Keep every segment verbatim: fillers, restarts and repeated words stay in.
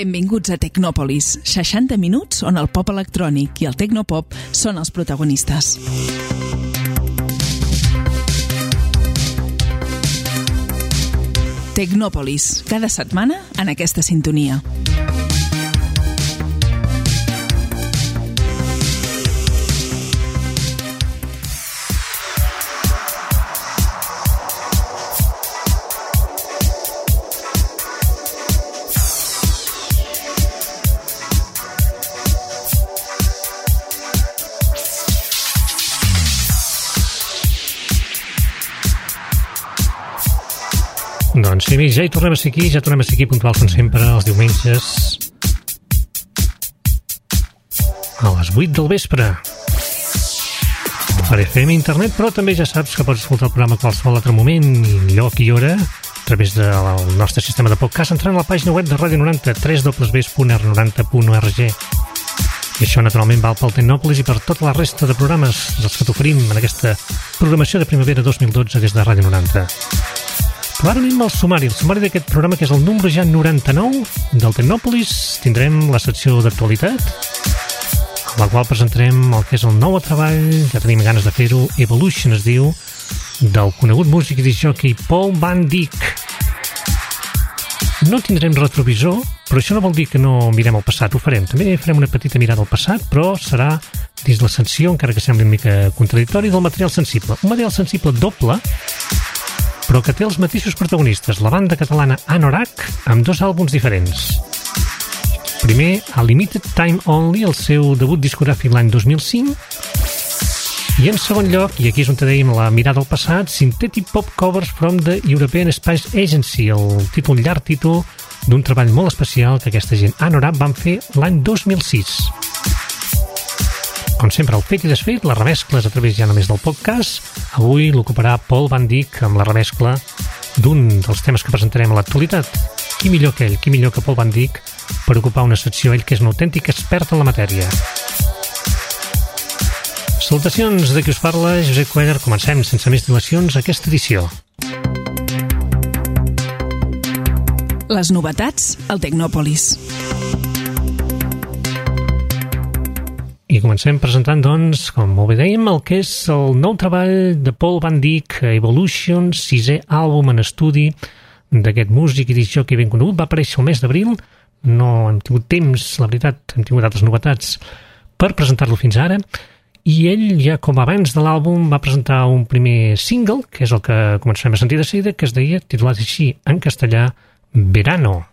Benvinguts a Tecnòpolis, seixanta minuts on el pop electrònic i el tecnopop són els protagonistes. Tecnòpolis, cada setmana en aquesta sintonia. Doncs sí, amics, ja hi tornem a ser aquí, ja tornem a ser aquí puntuals com sempre els diumenges a les vuit del vespre per F M Internet, però també ja saps que pots escoltar el programa a qualsevol altre moment i lloc i hora a través del nostre sistema de podcast entrant a la pàgina web de Ràdio noranta, w w w punt r noranta punt org. I això naturalment val pel Tecnòpolis i per tota la resta de programes dels que t'oferim en aquesta programació de primavera dos mil dotze des de Ràdio noranta. Però ara anem al sumari, el sumari d'aquest programa, que és el número ja noranta-nou del Tecnòpolis. Tindrem la secció d'actualitat, en la qual presentarem el que és el nou treball, ja tenim ganes de fer-ho, Evolution es diu, del conegut músic i discjòquei Paul Van Dyk. No tindrem retrovisor, però això no vol dir que no mirem el passat, ho farem. També farem una petita mirada al passat, però serà dins la secció, encara que sembli una mica contradictori, del material sensible. Un material sensible doble, però que té els mateixos protagonistes, la banda catalana Anorak, amb dos àlbums diferents. Primer, a Limited Time Only, el seu debut discogràfic l'any dos mil cinc, i en segon lloc, i aquí és on te dèiem la mirada al passat, Synthetic Pop Covers from the European Space Agency, el títol, llarg títol d'un treball molt especial que aquesta gent Anorak van fer l'any dos mil sis. Com sempre, el fet i desfet, les remescles a través ja només del podcast. Avui l'ocuparà Paul Van Dyk amb la remescla d'un dels temes que presentarem a l'actualitat. Qui millor que ell, qui millor que Paul Van Dyk per ocupar una secció, ell que és un autèntic expert en la matèria. Salutacions de qui us parla, Josep Cuéllar. Comencem sense més dilacions aquesta edició. Les novetats al Tecnòpolis. I comencem presentant, doncs, com molt bé dèiem, el que és el nou treball de Paul Van Dyk, Evolution, sisè àlbum en estudi d'aquest músic i discjòquei ben conegut. Va aparèixer el mes d'abril, no hem tingut temps, la veritat, hem tingut altres novetats per presentar-lo fins ara, i ell, ja com abans de l'àlbum, va presentar un primer single, que és el que començarem a sentir de seguida, que es deia, titulat així en castellà, Verano.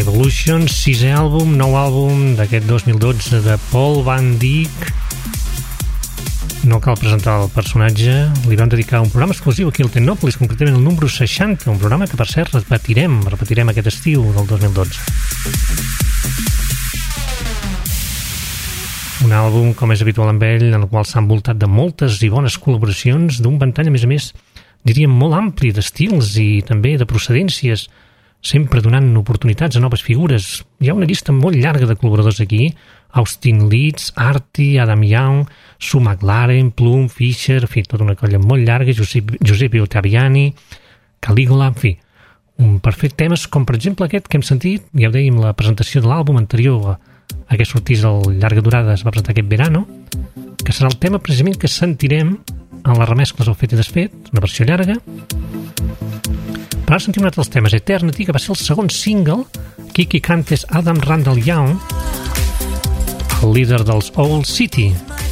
Revolution, sisè àlbum, nou àlbum d'aquest dos mil dotze de Paul Van Dyk. No cal presentar el personatge, li vam dedicar un programa exclusiu aquí al Tecnòpolis, concretament el número seixanta, un programa que per cert repetirem, repetirem aquest estiu del dos mil dotze. Un àlbum, com és habitual amb ell, en el qual s'ha envoltat de moltes i bones col·laboracions, d'un ventall, a més a més, diríem molt ampli d'estils i també de procedències, sempre donant oportunitats a noves figures. Hi ha una llista molt llarga de col·laboradors aquí: Austin Leeds, Artie, Adam Young, Sue McLaren, Plum, Fisher, en fi, tota una colla molt llarga, Giuseppe, Giuseppe Ottaviani, Caligula, en fi, un per fer temes com, per exemple, aquest que hem sentit, ja ho dèiem, la presentació de l'àlbum anterior a, a que sortís el Llarga Durada, es va presentar aquest verano, que serà el tema precisament que sentirem en les remescles al Fet i Desfet, una versió llarga. Però ara sentim un altre dels temes, Eternity, que va ser el segon single. Kiki Cantes, Adam Randall Young, el líder dels Old City.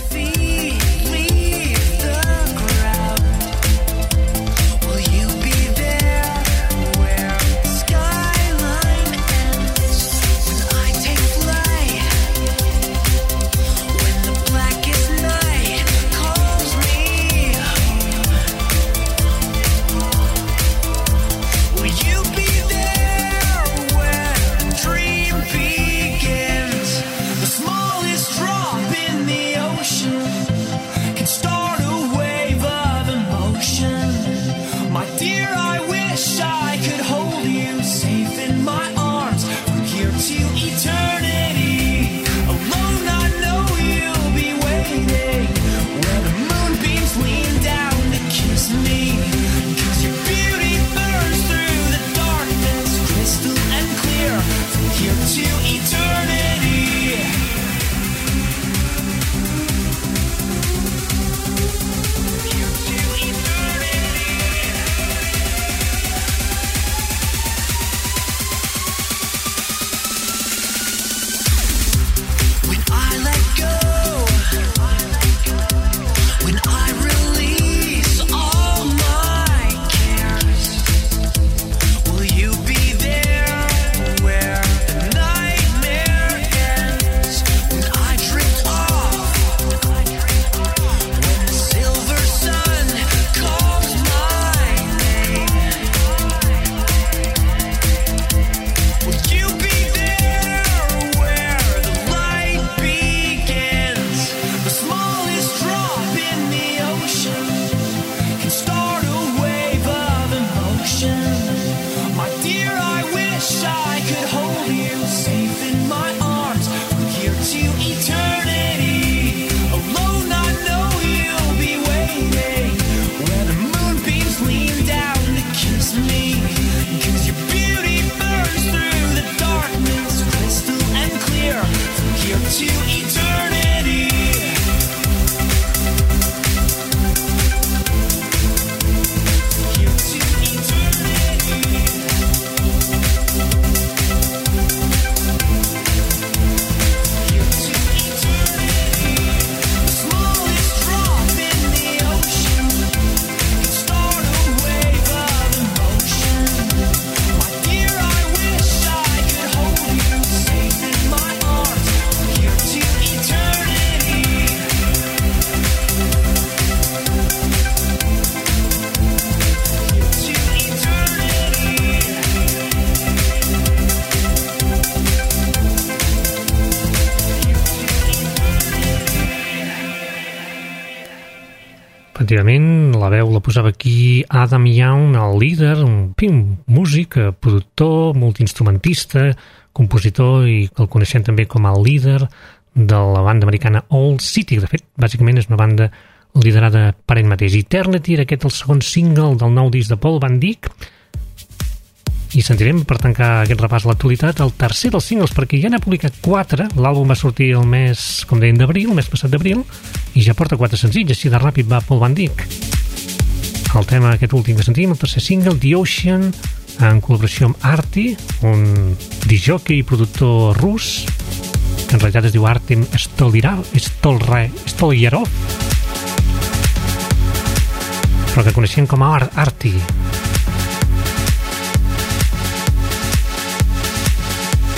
Efectivament, la veu la posava aquí Adam Young, el líder, un pim, músic, productor, multiinstrumentista, compositor, i el coneixem també com el líder de la banda americana Old City. De fet, bàsicament és una banda liderada per ell mateix. Eternity era aquest el segon single del nou disc de Paul Van Dyk, i sentirem, per tancar aquest repàs a l'actualitat, el tercer dels singles, perquè ja n'ha publicat quatre. L'àlbum va sortir el mes, com deien, d'abril, el mes passat d'abril, i ja porta quatre senzills, així de ràpid va Paul Van Dyk. El tema aquest últim que sentim, el tercer single, The Ocean, en col·laboració amb Artie, un discjockey i productor rus, que en realitat es diu Artem Stolyarov, però que coneixien com a Artie.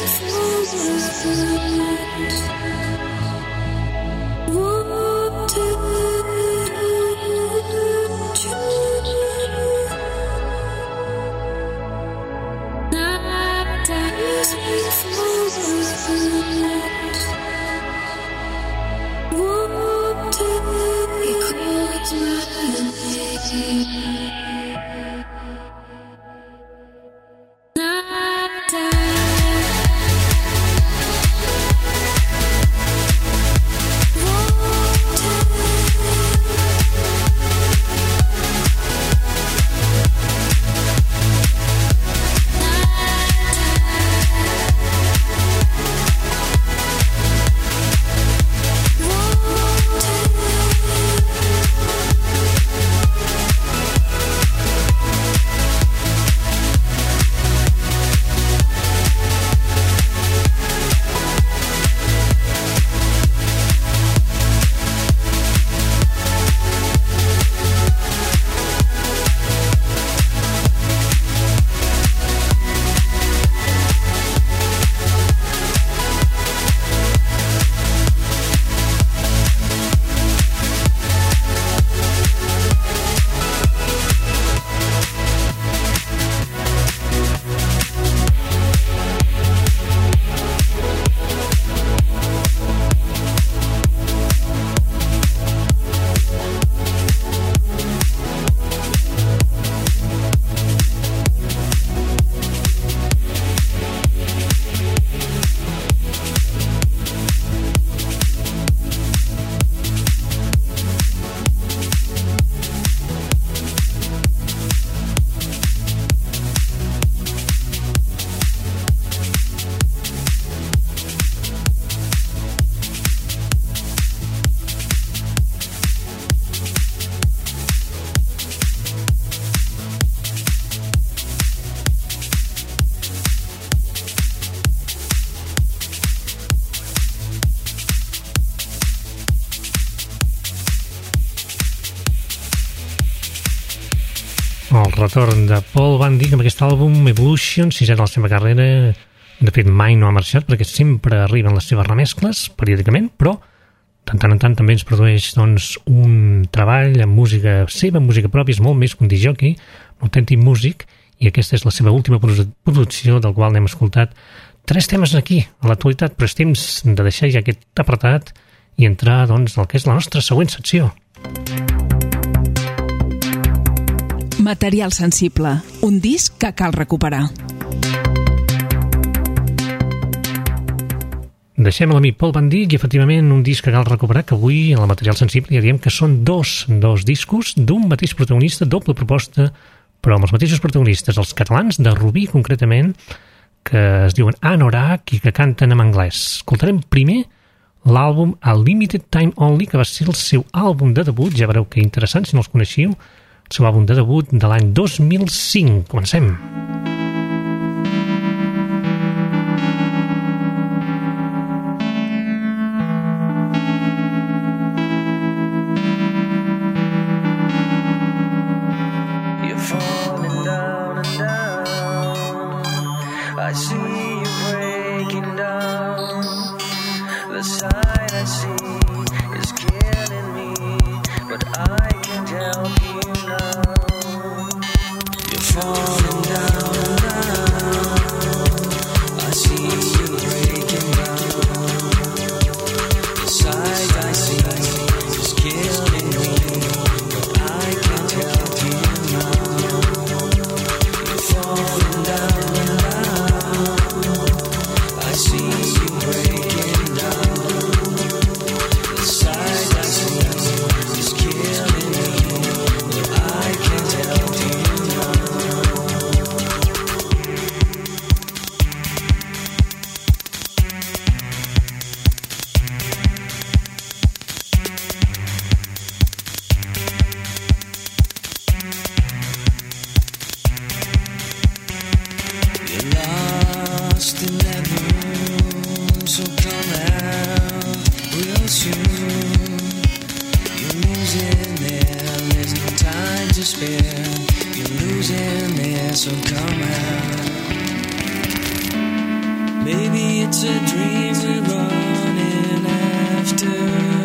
El retorn de Paul Van Dyk amb aquest àlbum Evolution, sisè de la seva carrera. De fet, mai no ha marxat perquè sempre arriben les seves remescles, periòdicament, però de tant en tant també ens produeix doncs, un treball amb música seva, amb música pròpia, és molt més que un disc-jockey, un autèntic músic, i aquesta és la seva última producció, del qual n'hem escoltat tres temes aquí, a l'actualitat, però és temps de deixar ja aquest apartat i entrar doncs, al que és la nostra següent secció. Material sensible, un disc que cal recuperar. Deixem a l'amic Paul Van Dyk i efectivament un disc que cal recuperar, que avui en el material sensible ja diem que són dos, dos discos d'un mateix protagonista, doble proposta, però amb els mateixos protagonistes, els catalans de Rubí concretament, que es diuen Anorak i que canten en anglès. Escoltarem primer l'àlbum A Limited Time Only, que va ser el seu àlbum de debut, ja veureu que interessant si no els coneixiu, el seu àlbum de debut de l'any dos mil cinc. Comencem. Maybe it's a dream we're running after.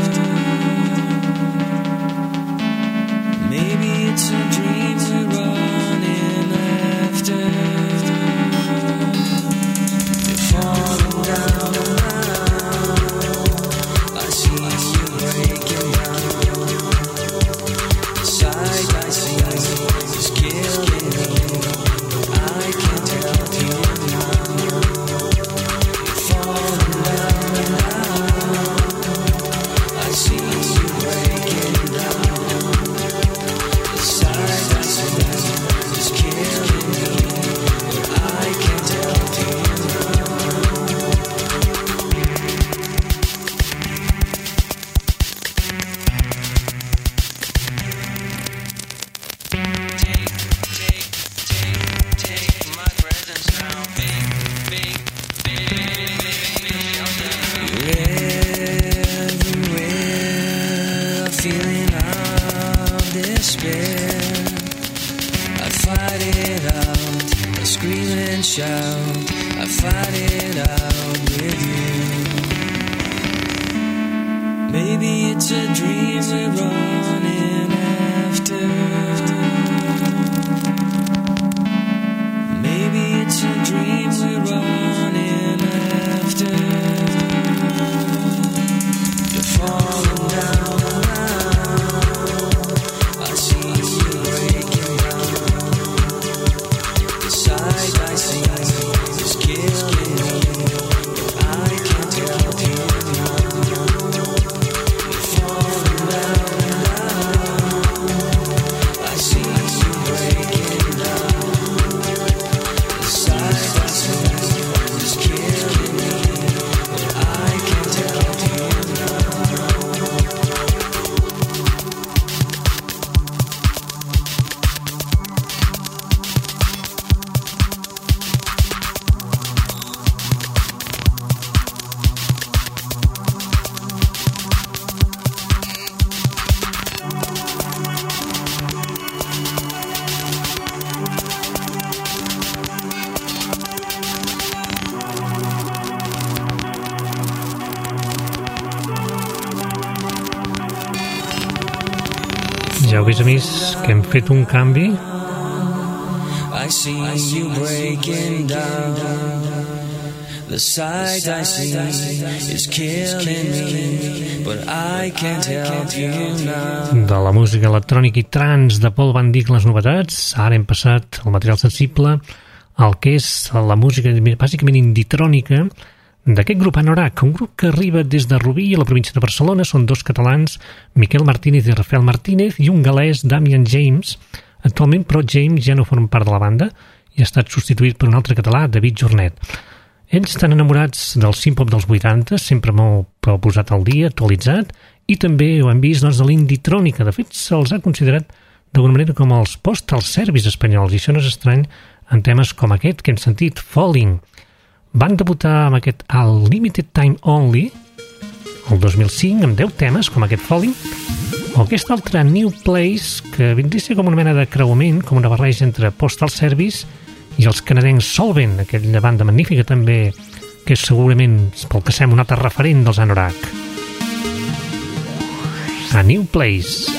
Maybe it's a dream we're running after. You're falling down now. I see you breaking down. The sight I see is killing me. I can't help you now. You're falling down now. I see you breaking down. The sight I see is killing me, but I can't help you now. Take, take, take, take my presence now, big, big, big, big, big shelter. You're everywhere, a feeling of despair. I fight it out, I scream and shout. I fight it out with you. Maybe it's a dream we're running after. Maybe it's a dream we're running after. You're falling down now. I see you breaking down. The sight I see is killing me, but I can't help you now. You're falling down now. I see you breaking down. The sight I see is killing me, but I can't help you now. Ja heu vist, amics, que hem fet un canvi. I see you breaking down. The sight I see is killing me, but I can't help you now. De la música electrònica i trans de Paul Van Dyk, les novetats. Ara hem passat al material sensible, al que és la música bàsicament inditrònica d'aquest grup Anorak, un grup que arriba des de Rubí, a la província de Barcelona. Són dos catalans, Miquel Martínez i Rafael Martínez, i un galès, Damian James. Actualment, però, James ja no forma part de la banda i ha estat substituït per un altre català, David Jornet. Ells estan enamorats del synth-pop dels vuitanta, sempre molt posat al dia, actualitzat, i també ho hem vist doncs, de l'inditrònica. De fet, se'ls ha considerat d'alguna manera com els postal service espanyols, i això no és estrany en temes com aquest que hem sentit, Falling. Van debutar amb aquest Al Limited Time Only el dos mil cinc, amb deu temes com aquest Falling, o aquest altre New Place, que vindria a ser com una mena de creuament, com una barreja entre Postal Service i els canadencs Solvent, aquella banda magnífica també, que és segurament, pel que sembla, un altre referent dels Anorak. A New Place.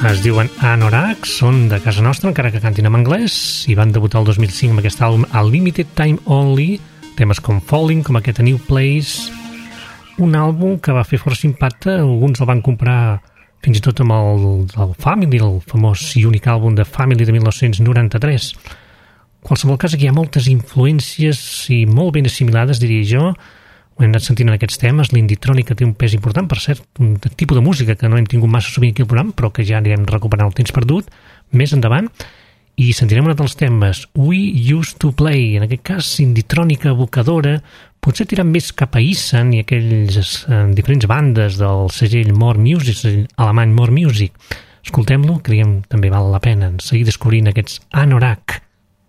Es diuen Anorak, són de casa nostra, encara que cantin en anglès, i van debutar el dos mil cinc amb aquest àlbum A Limited Time Only, temes com Falling, com aquest A New Place, un àlbum que va fer força impacte, alguns el van comprar fins i tot amb el, el Family, el famós i únic àlbum de Family de mil nou-cents noranta-tres. Qualsevol cas, aquí hi ha moltes influències i molt ben assimilades, diria jo. Ho hem anat sentint en aquests temes. L'indie-trònica té un pes important, per cert, un tipus de música que no hem tingut massa sovint aquí al programa, però que ja anirem recuperant el temps perdut més endavant. I sentirem un dels temes, We Used to Play, en aquest cas indie-trònica evocadora, potser tirant més cap a Isan i aquells eh, diferents bandes del segell More Music, segell alemany More Music. Escoltem-lo, creiem també val la pena seguir descobrint aquests Anorak.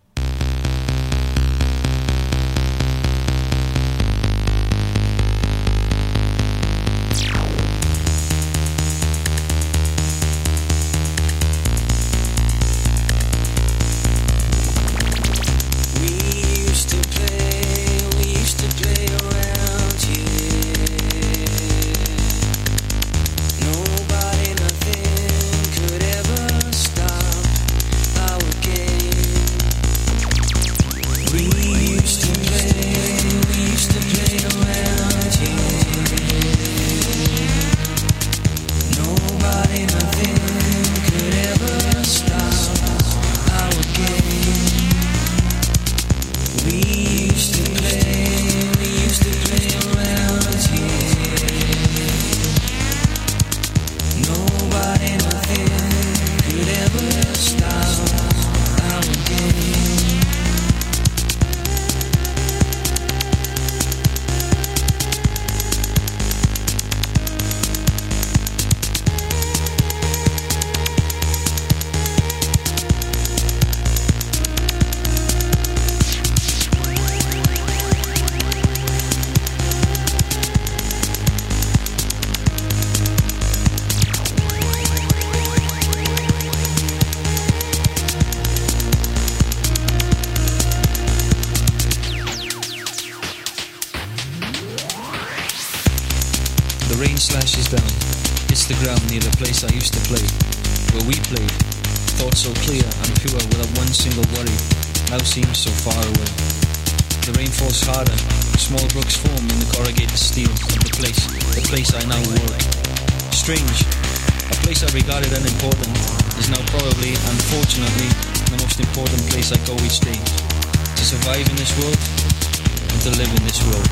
Slashes down, hits the ground near the place I used to play, where we played, thoughts so clear and pure without one single worry, now seems so far away. The rain falls harder, small brooks form in the corrugated steel of the place, the place I now work. Strange, a place I regarded unimportant is now probably, unfortunately, the most important place I go each day, to survive in this world and to live in this world.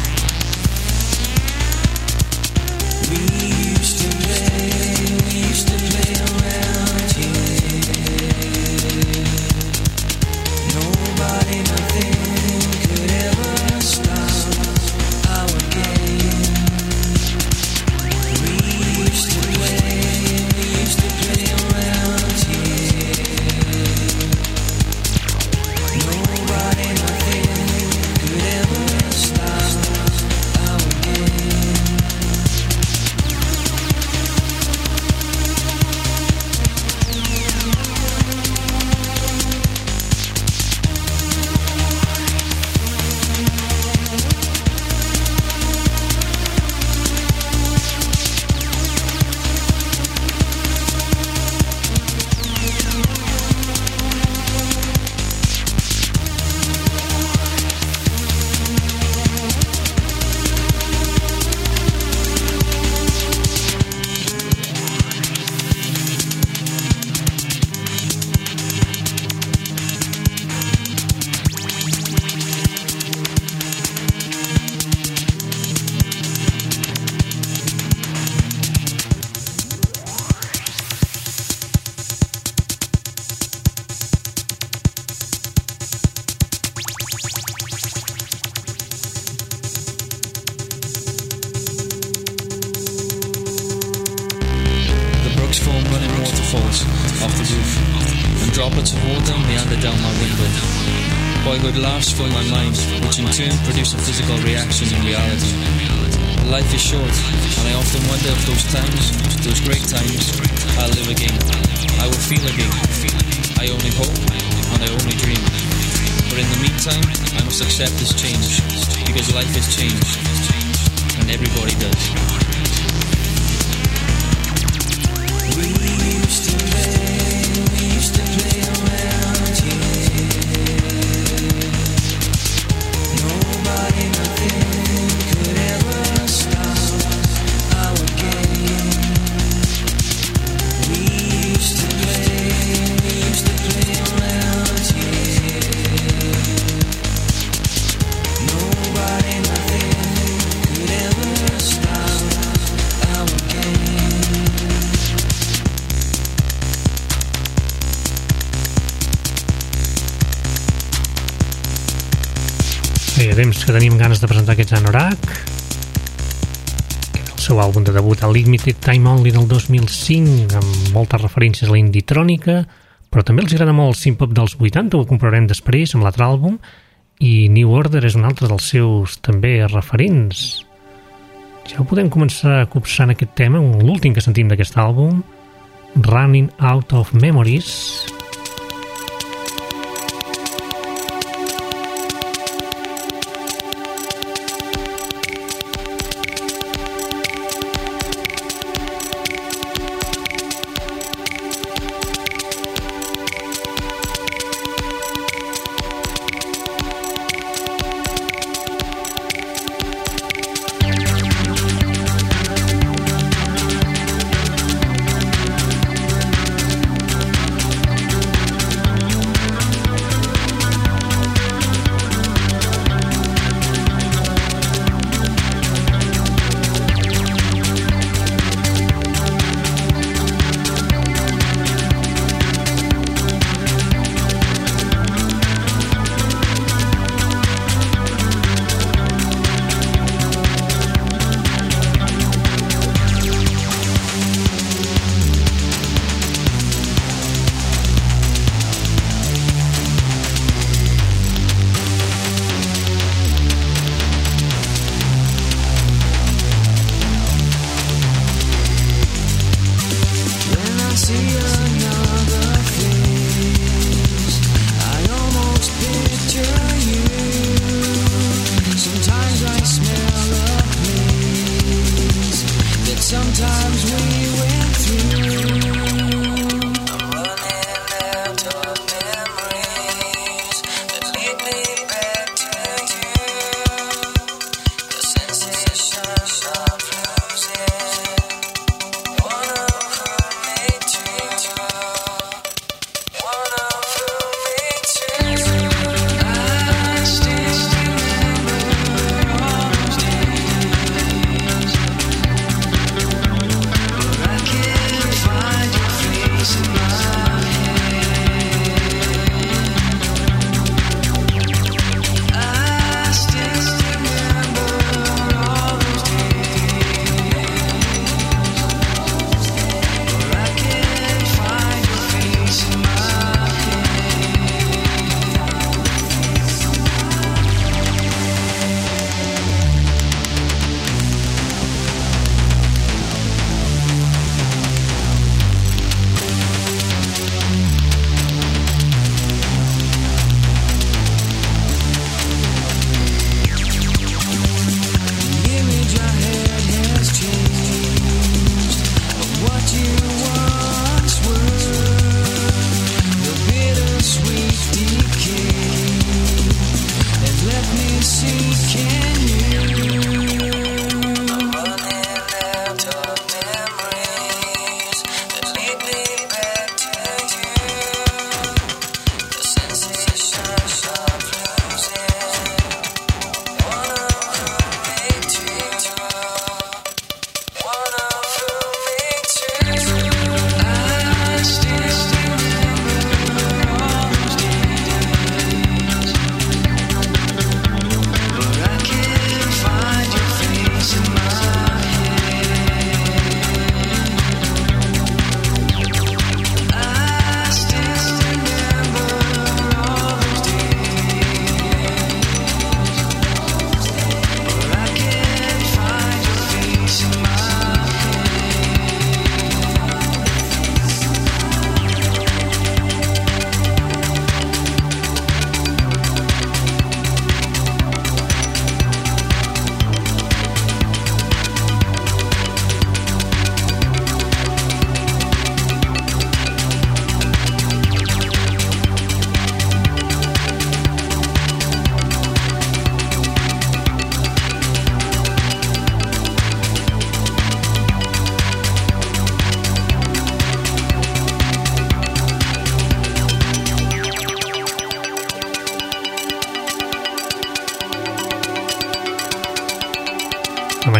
We used to play, we used to play around here. Nobody, nothing could ever stop our game. We used to play, we used to play around here. Nobody, nothing could ever stop our game. Boyhood laughs fill my mind, which in turn produce a physical reaction in reality. Life is short, and I often wonder if those times, those great times, I'll live again. I will feel again. I only hope, and I only dream. But in the meantime, I must accept this change, because life has changed, and everybody does. Temps que tenim ganes de presentar aquest Anorak, el seu àlbum de debut, el Limited Time Only del dos mil cinc, amb moltes referències a la inditrònica, però també els agrada molt el synth-pop dels vuitanta, ho comprarem després amb l'altre àlbum, i New Order és un altre dels seus també referents. Ja ho podem començar a copsar en aquest tema, l'últim que sentim d'aquest àlbum, Running Out of Memories.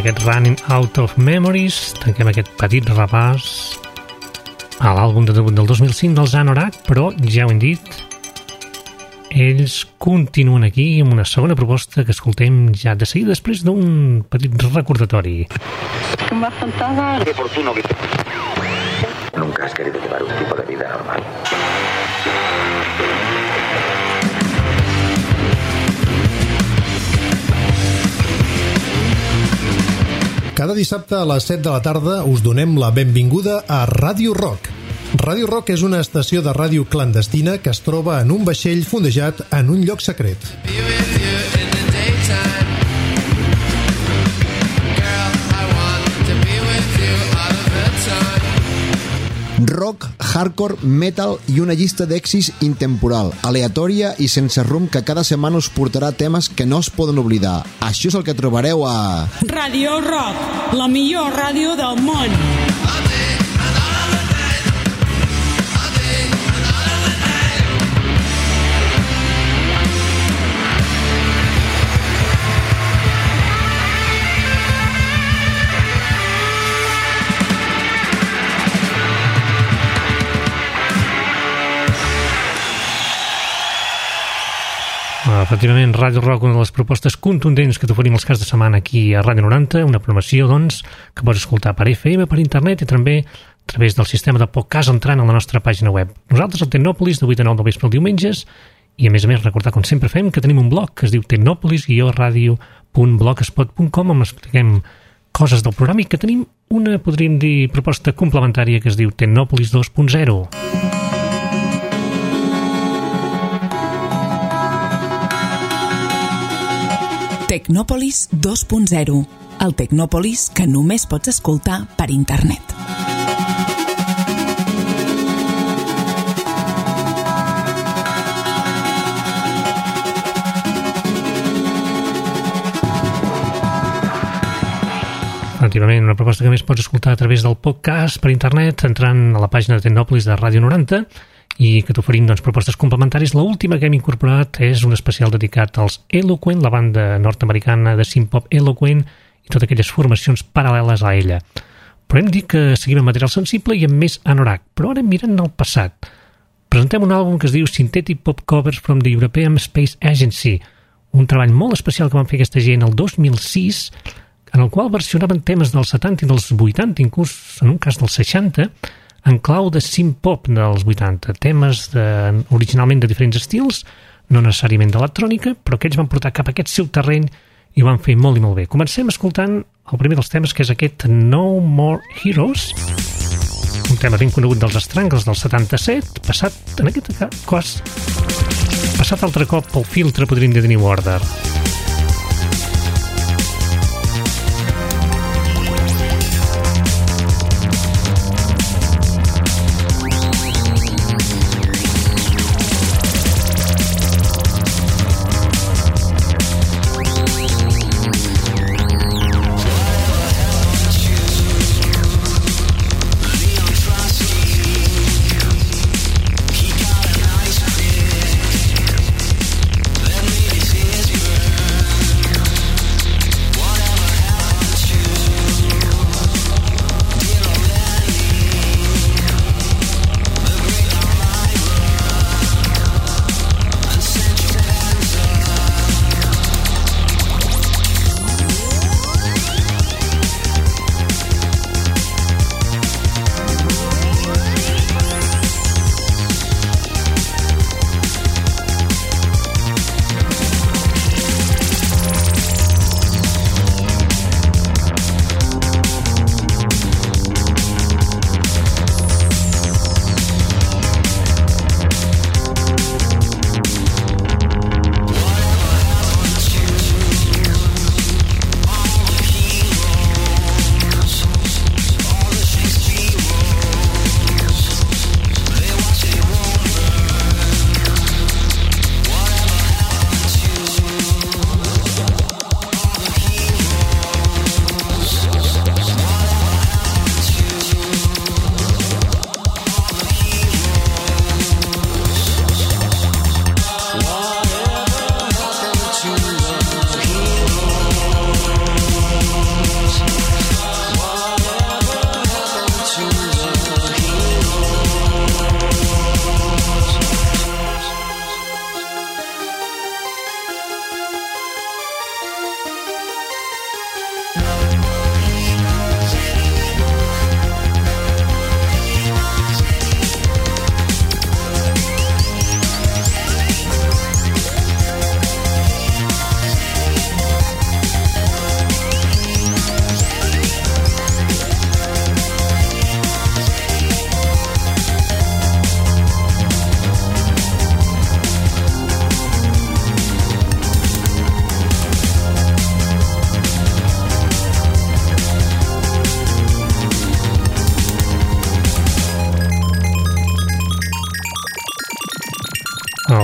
aquest Running Out of Memories. Tanquem aquest petit repàs a l'àlbum de debut del dos mil cinc dels Anorak, però ja ho hem dit, ells continuen aquí amb una segona proposta que escoltem ja de seguida després d'un petit recordatori. Qué oportuno que... Nunca has querido llevar un tipo de vida normal. Cada dissabte a les set de la tarda us donem la benvinguda a Ràdio Rock. Ràdio Rock és una estació de ràdio clandestina que es troba en un vaixell fondejat en un lloc secret. Rock, hardcore, metal i una llista d'èxits intemporal, aleatòria i sense rumb que cada setmana us portarà temes que no es poden oblidar. Això és el que trobareu a... Ràdio Rock, la millor ràdio del món. Efectivament, Ràdio Rock, una de les propostes contundents que t'oferim els caps de setmana aquí a Ràdio noranta, una programació, doncs, que pots escoltar per F M, per internet i també a través del sistema de podcast entrant a la nostra pàgina web. Nosaltres, al Tecnòpolis, de vuit a nou del vespre els diumenges, i a més a més, recordar, com sempre fem, que tenim un blog que es diu tecnòpolis guió radio punt blogspot punt com, on expliquem coses del programa i que tenim una, podríem dir, proposta complementària que es diu Tecnòpolis dos punt zero. Tecnòpolis dos punt zero, el Tecnòpolis que només pots escoltar per internet. Efectivament, una proposta que més pots escoltar a través del podcast per internet, entrant a la pàgina de Tecnòpolis de Ràdio noranta, i que t'oferim, doncs, propostes complementàries. L'última que hem incorporat és un especial dedicat als Eloquent, la banda nord-americana de synth-pop Eloquent i totes aquelles formacions paral·leles a ella. Però hem dit que seguim amb material sensible i amb més Anorak, però ara mirant al passat. Presentem un àlbum que es diu Synthetic Pop Covers from the European Space Agency, un treball molt especial que van fer aquesta gent el dos mil sis, en el qual versionaven temes dels setanta i dels vuitanta, inclús en un cas dels seixanta, en clau de synth-pop dels vuitanta, temes de, originalment de diferents estils, no necessàriament d'electrònica, però que ells van portar cap a aquest seu terreny i ho van fer molt i molt bé. Comencem escoltant el primer dels temes, que és aquest No More Heroes, un tema ben conegut dels Strangles del setanta-set, passat, en aquest cas, passat altre cop pel filtre, podríem dir, de New Order. Let me see you.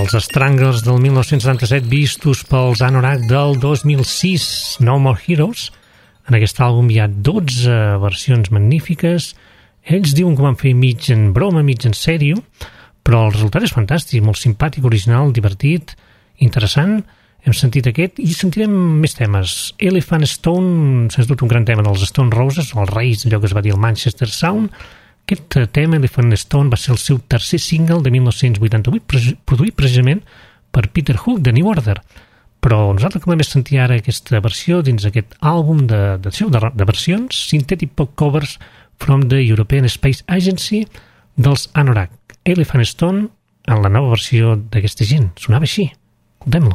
Els Stranglers del mil nou-cents setanta-set vistos pels Anorak del dos mil sis, No More Heroes. En aquest àlbum hi ha dotze versions magnífiques. Ells diuen que van fer mig en broma, mig en sèrio, però el resultat és fantàstic, molt simpàtic, original, divertit, interessant. Hem sentit aquest i sentirem més temes. Elephant Stone, sens dubte un gran tema dels Stone Roses, o els Reis, allò que es va dir el Manchester Sound. Aquest tema, Elephant Stone, va ser el seu tercer single de mil nou-cents vuitanta-vuit, produït precisament per Peter Hook, de New Order. Però nosaltres que vam sentir ara aquesta versió dins aquest àlbum de, de, de, de versions, Synthetic Pop Covers from the European Space Agency dels Anorak. Elephant Stone en la nova versió d'aquesta gent. Sonava així. Escoltem-lo.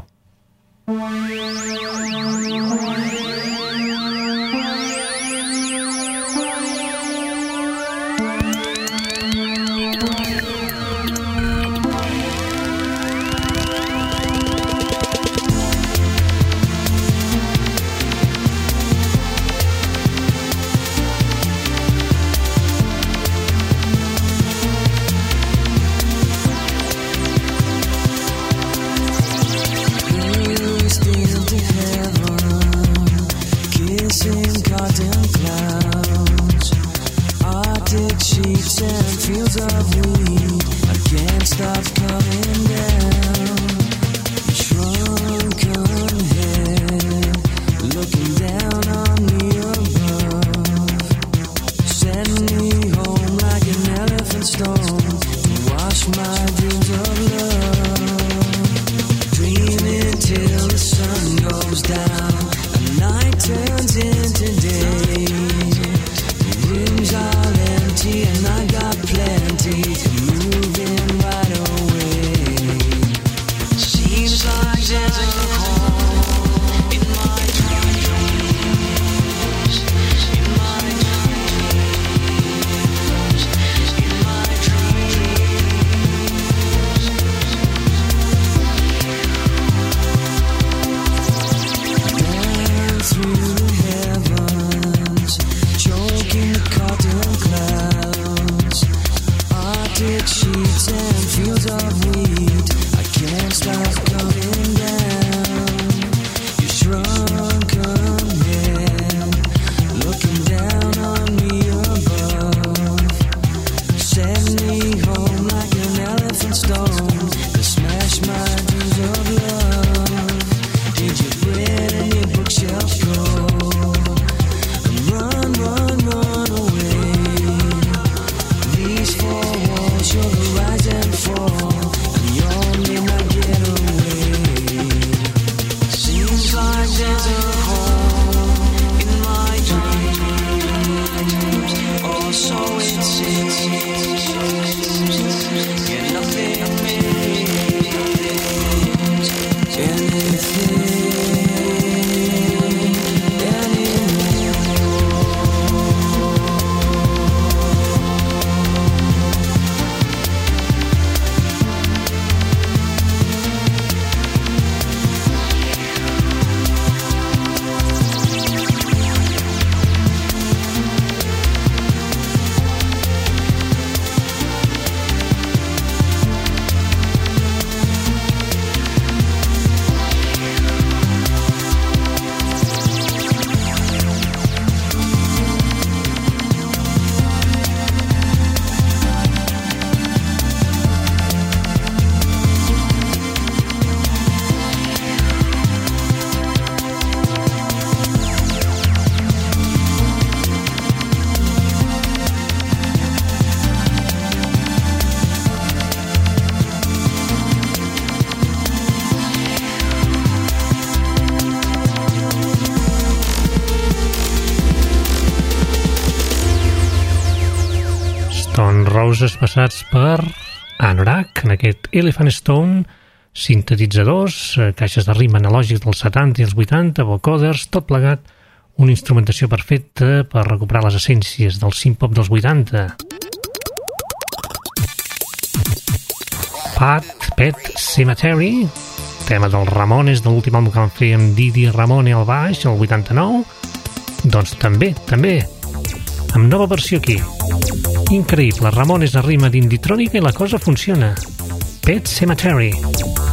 Roses passats per Anorak, en aquest Elephant Stone, sintetitzadors, caixes de ritme analògics dels setanta i els vuitanta, vocoders, tot plegat, una instrumentació perfecta per recuperar les essències del synth-pop dels vuitanta. Pat, Pet Cemetery, tema dels Ramones, de l'últim àlbum que van fer amb Didi Ramone al baix, el vuitanta-nou, doncs també, també, amb nova versió aquí. Increïble, Ramones a rima d'inditrònica i la cosa funciona. Pet Cemetery.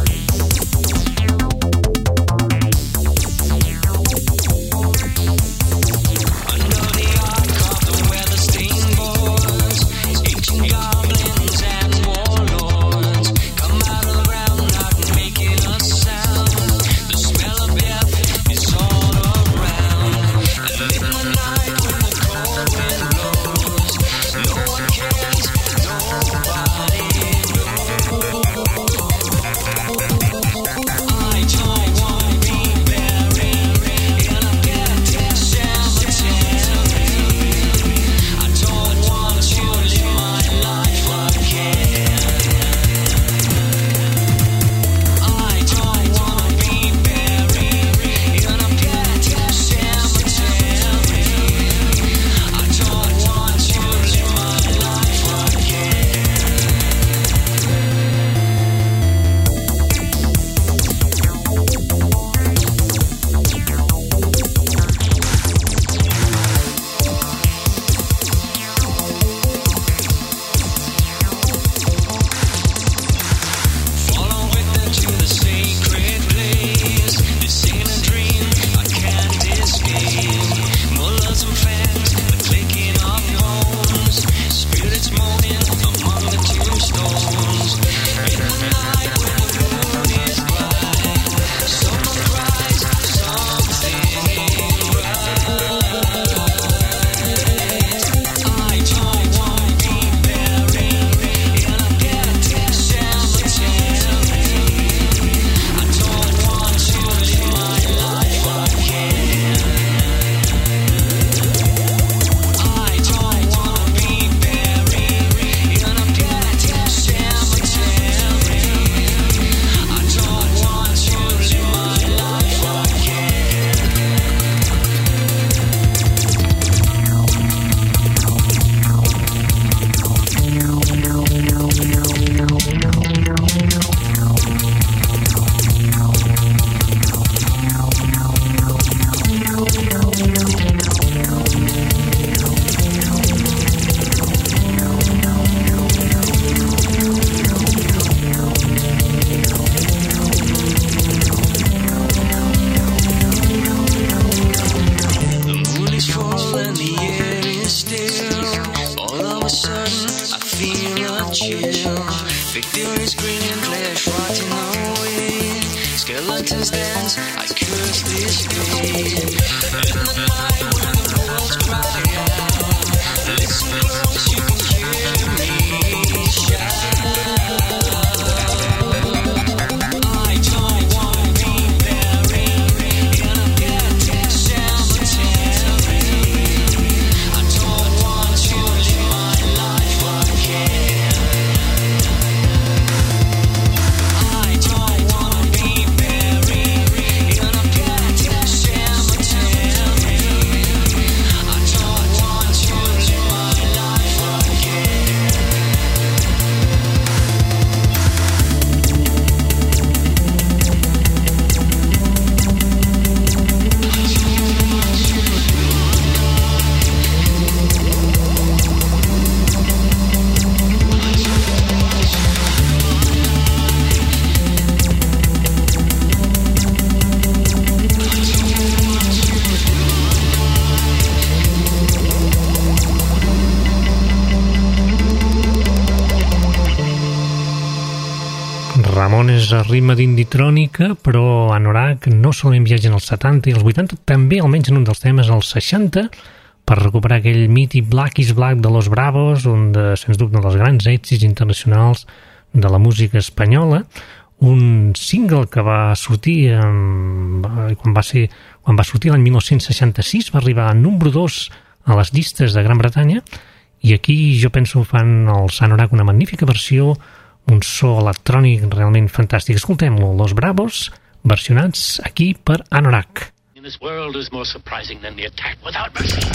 a sudden I feel a chill. Big buildings green, flesh rotting away. Skeletons dance, I curse this day. In the night when the wolves cry out, listen close, you can hear me shout. I don't wanna be buried in a pet cemetery. I don't want to live my life again. I don't wanna be buried in a pet cemetery. I don't want to live my life again. Ramones a ritme d'inditrònica, però Anorak no solament viatgen als setanta i als vuitanta, també almenys en un dels temes als seixanta, per recuperar aquell mític Black is Black de Los Bravos, un de, sens dubte, dels grans èxits internacionals de la música espanyola, un single que va sortir amb, quan va ser quan va sortir l'any dinou seixanta-sis, va arribar a número dos a les llistes de Gran Bretanya, i aquí jo penso fan els Anorak una magnífica versió, un so electrònic realment fantàstic. Escoltem-lo, Los Bravos, versionats aquí per Anorak. In this world is more surprising than the attack without mercy.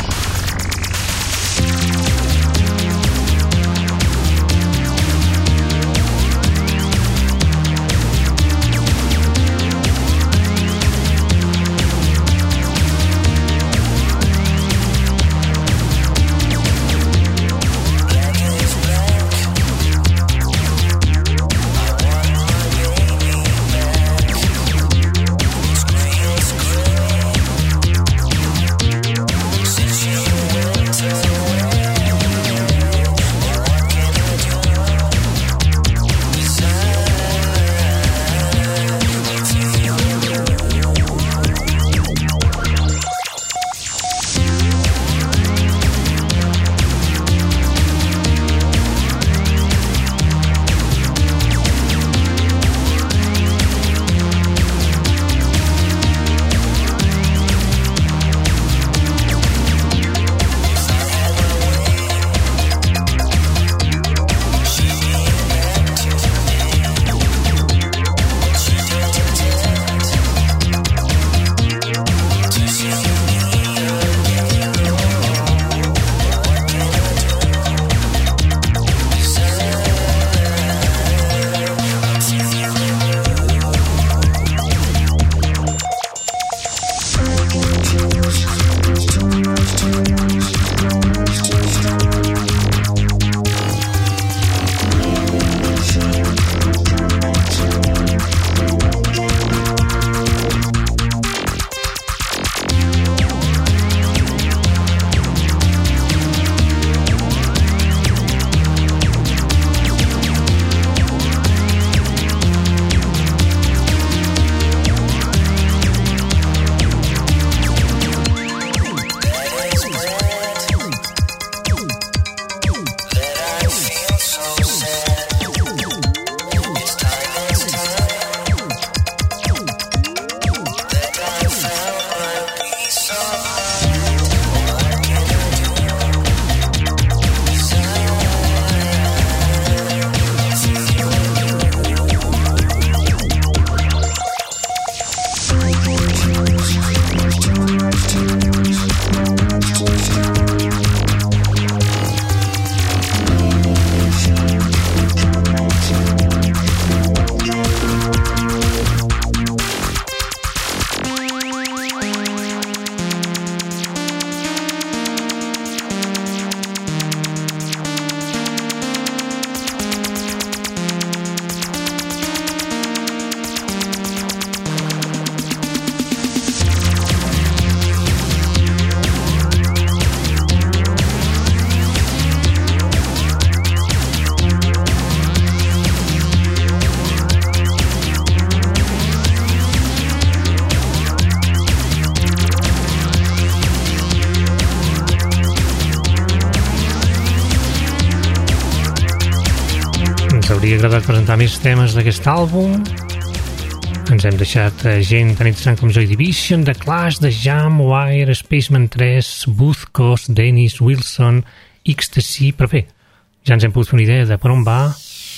Since you went to m'hauria agradat presentar més temes d'aquest àlbum. Ens hem deixat gent tan interessant com Joy Division, The Clash, The Jam, Wire, Spaceman tres, Booth Coast, Dennis Wilson, Ecstasy, però bé, ja ens hem pogut fer una idea de per on va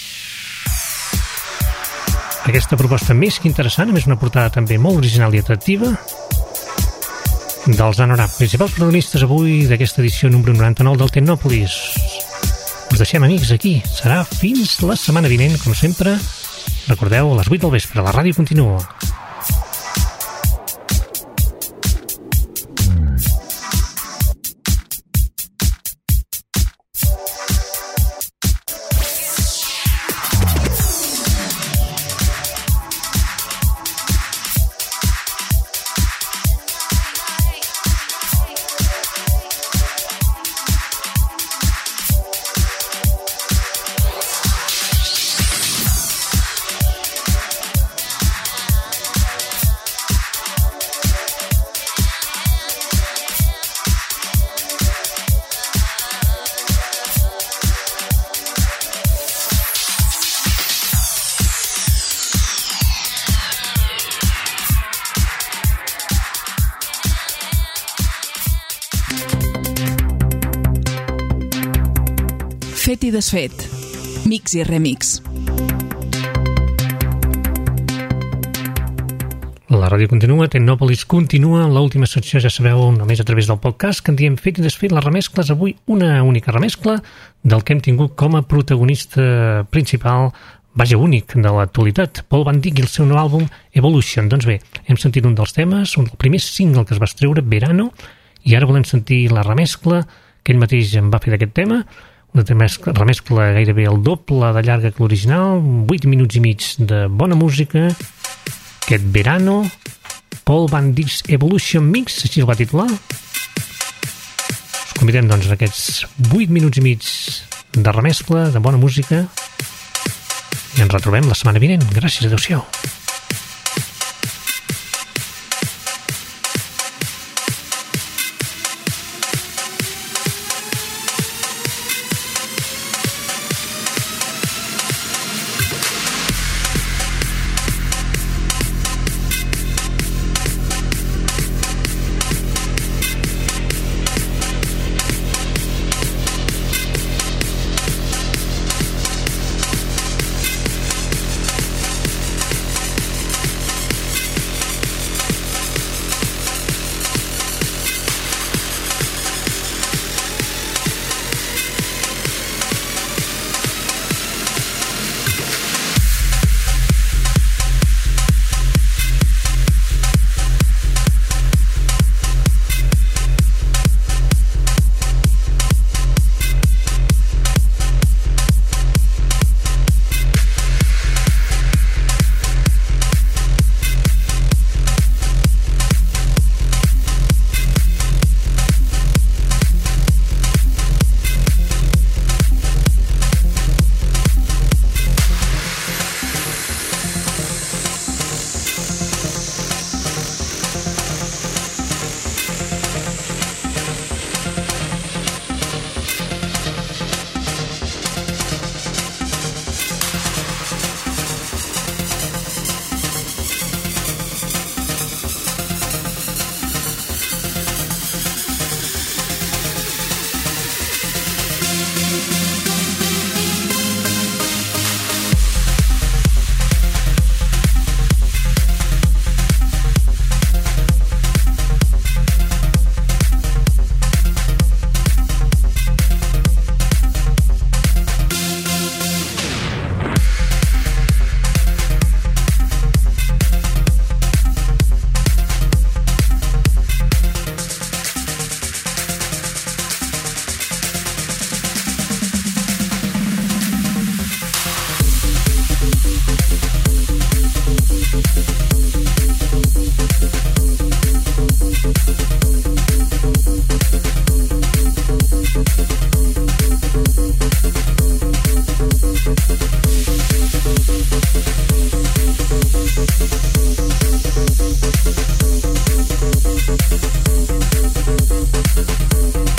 aquesta proposta més que interessant, a més una portada també molt original i atractiva dels Anorak, principals protagonistes avui d'aquesta edició número noranta-nou del Tecnòpolis. Us deixem, amics, aquí. Serà fins la setmana vinent, com sempre. Recordeu, a les vuit del vespre, la ràdio continua. Fet i desfet. Mix i remix. La ràdio continua, Tecnòpolis continua. L'última secció, ja sabeu, només a través del podcast, que en diem Fet i desfet, les remescles. Avui una única remescla del que hem tingut com a protagonista principal, vaja, únic de l'actualitat, Paul Van Dyk i el seu nou àlbum Evolution. Doncs bé, hem sentit un dels temes, un del primer single que es va extreure, Verano, i ara volem sentir la remescla que ell mateix en va fer d'aquest tema, una remescla gairebé el doble de llarga que l'original, vuit minuts i mig de bona música, aquest Verano, Paul Van Dyk's Evolution Mix, així el va titular. Us convidem doncs a aquests vuit minuts i mig de remescla, de bona música, i ens retrobem la setmana vinent. Gràcies, adeu-siau.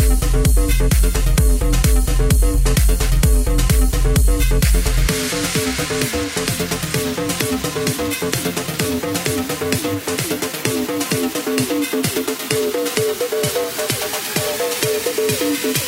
We'll be right back.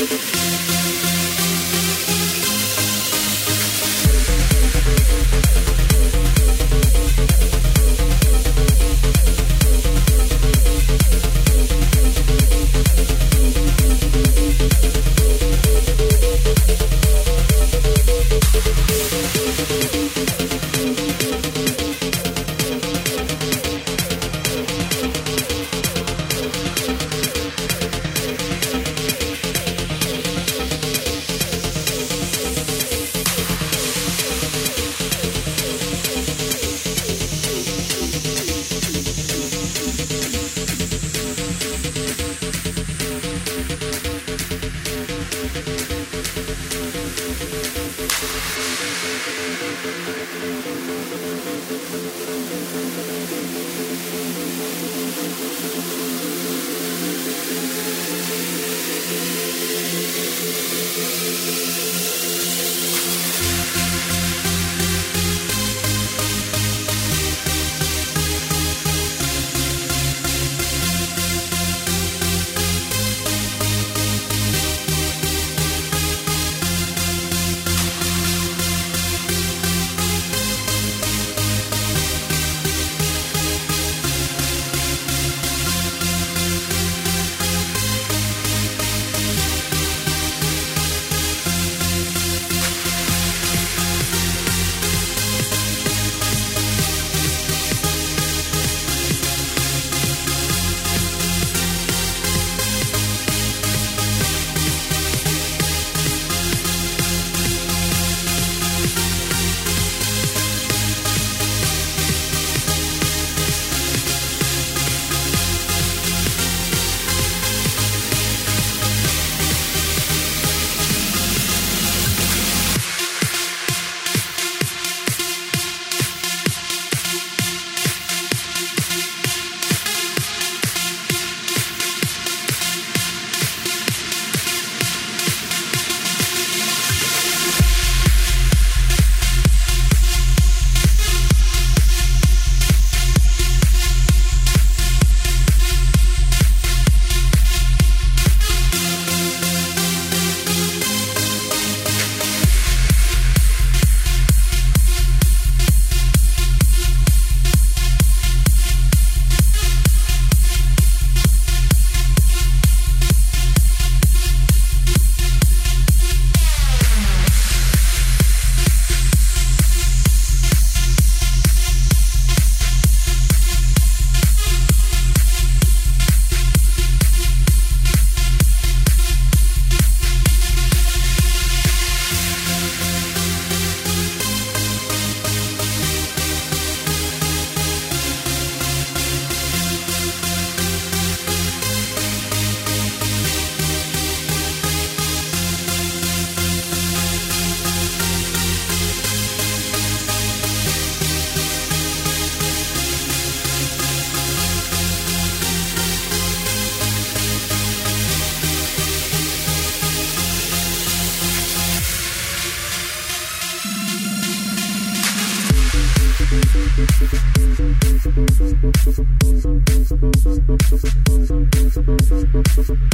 Thank you.